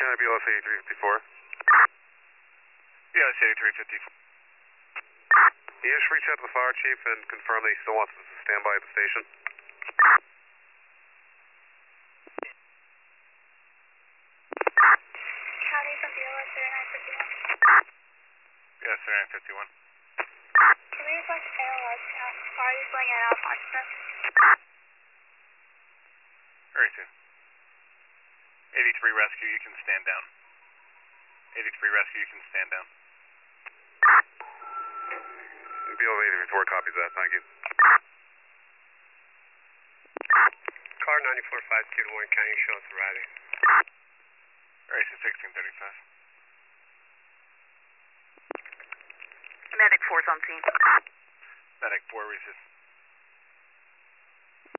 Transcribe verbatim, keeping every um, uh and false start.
Santa B L S eighty-three fifty-four. B L S eighty-three fifty-four. Can you just reach out to the fire chief and confirm that he still wants us to stand by at the station? County from B L S thirty-nine fifty-one. B L S thirty-nine fifty-one. Can we request A L S now? Fire is going in and out of Foxborough. Very soon. eighty-three rescue, you can stand down. eighty-three rescue, you can stand down. B L S eighty-three fifty-four copies that, thank you. Car ninety-four five two to Warren County, show us arriving. Very soon, sixteen thirty-five. Medic four's on scene. Medic four, resist.